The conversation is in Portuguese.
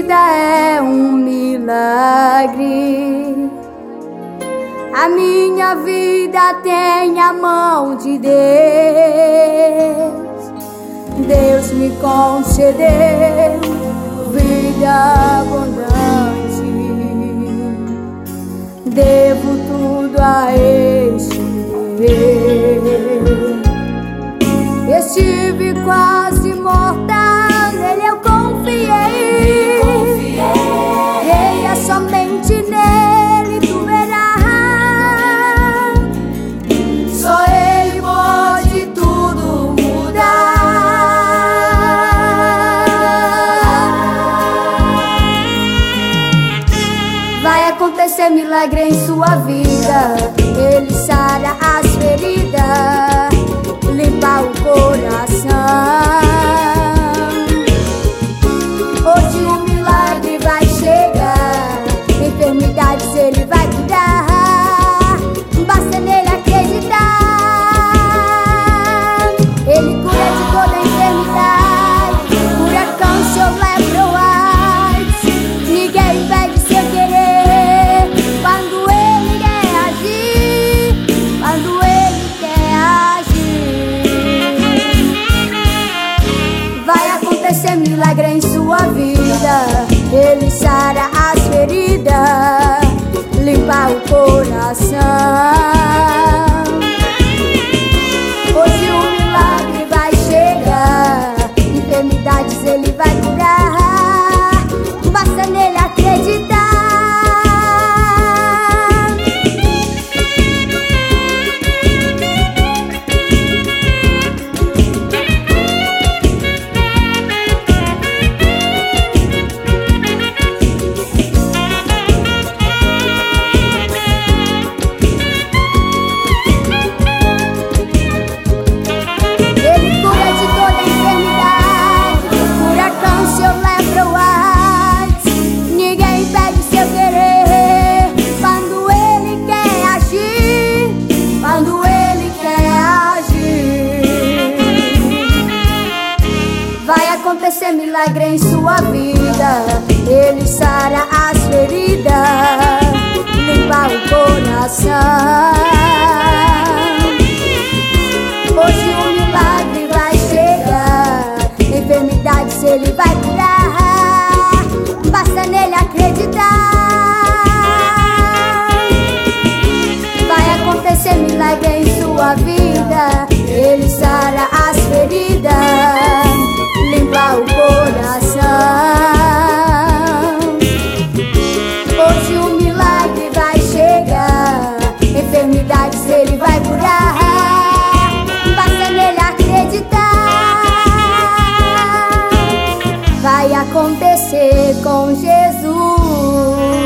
vida é um milagre. A minha vida tem a mão de Deus. Deus me concedeu vida abundante. Devo tudo a este Deus. Estive quase morta, nele eu confiei. Creia somente nele, tu verás. Só ele pode tudo mudar. Vai acontecer milagre em sua vida. Ele sara as feridas, limpa o coração. Hoje o milagre vai chegar, enfermidades ele vai curar. Basta nele acreditar. Ele cura de toda enfermidade, cura câncer, lepra ou AIDS. Ninguém impede seu querer quando ele quer agir, quando ele quer agir. Vai acontecer milagre em sua vida. Ele sara as feridas, limpa o coração. Hoje o milagre vai chegar, enfermidades ele vai curar. Basta nele acreditar. Acontecer milagre em sua vida. Ele sara as feridas, limpa o coração. Hoje o milagre vai chegar, enfermidades ele vai curar. Basta nele acreditar. Vai acontecer milagre em sua vida. Ele sara as feridas, limpa o coração. Hoje o milagre vai chegar, enfermidades ele vai curar. Basta nele acreditar. Vai acontecer com Jesus.